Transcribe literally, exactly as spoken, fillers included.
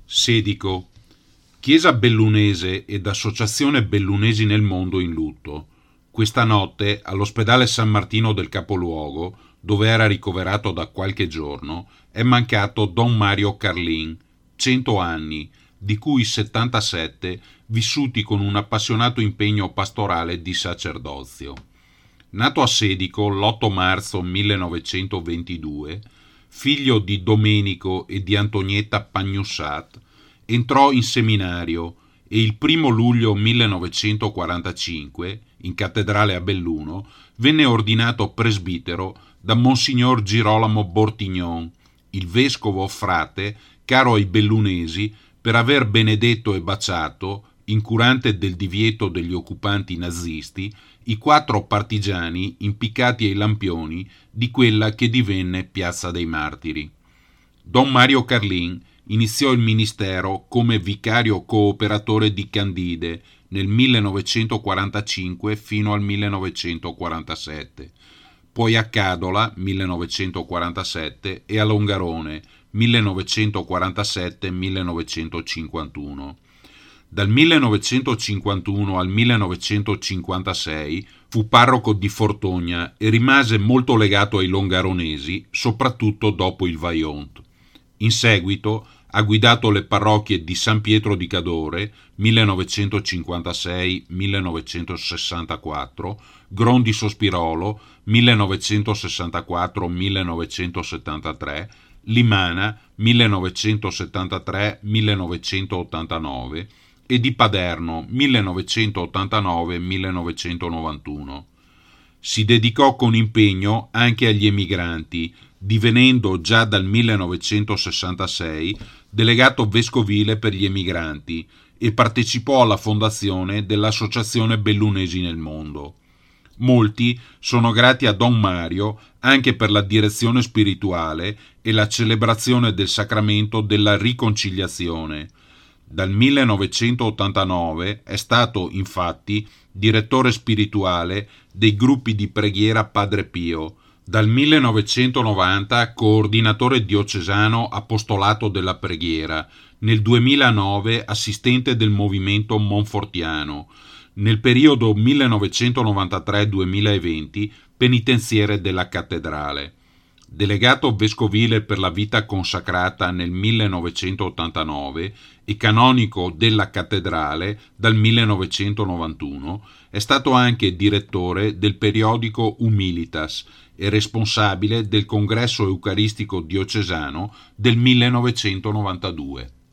Sedico. Chiesa bellunese ed associazione bellunesi nel mondo in lutto. Questa notte all'ospedale San Martino del capoluogo, dove era ricoverato da qualche giorno, è mancato Don Mario Carlin, cento anni, di cui settantasette vissuti con un appassionato impegno pastorale di sacerdozio. Nato a Sedico l'otto marzo millenovecentoventidue, figlio di Domenico e di Antonietta Pagnussat, entrò in seminario e il primo luglio millenovecentoquarantacinque, in cattedrale a Belluno, venne ordinato presbitero da Monsignor Girolamo Bortignon, il vescovo frate caro ai bellunesi per aver benedetto e baciato, incurante del divieto degli occupanti nazisti, i quattro partigiani impiccati ai lampioni di quella che divenne Piazza dei Martiri. Don Mario Carlin iniziò il ministero come vicario cooperatore di Candide nel millenovecentoquarantacinque fino al millenovecentoquarantasette, poi a Cadola millenovecentoquarantasette e a Longarone millenovecentoquarantasette millenovecentocinquantuno. Dal millenovecentocinquantuno al millenovecentocinquantasei fu parroco di Fortogna e rimase molto legato ai longaronesi, soprattutto dopo il Vajont. In seguito ha guidato le parrocchie di San Pietro di Cadore millenovecentocinquantasei millenovecentosessantaquattro, Grondi Sospirolo millenovecentosessantaquattro millenovecentosettantatré, Limana millenovecentosettantatré millenovecentottantanove e di Paderno millenovecentottantanove millenovecentonovantuno. Si dedicò con impegno anche agli emigranti, divenendo già dal millenovecentosessantasei delegato vescovile per gli emigranti e partecipò alla fondazione dell'Associazione Bellunesi nel Mondo. Molti sono grati a Don Mario anche per la direzione spirituale e la celebrazione del sacramento della riconciliazione. Dal millenovecentottantanove è stato, infatti, direttore spirituale dei gruppi di preghiera Padre Pio, dal millenovecentonovanta coordinatore diocesano apostolato della preghiera, nel duemilanove assistente del movimento monfortiano, nel periodo millenovecentonovantatré duemilaventi penitenziere della cattedrale. Delegato vescovile per la vita consacrata nel millenovecentottantanove e canonico della cattedrale dal millenovecentonovantuno, è stato anche direttore del periodico Humilitas e responsabile del Congresso Eucaristico Diocesano del millenovecentonovantadue.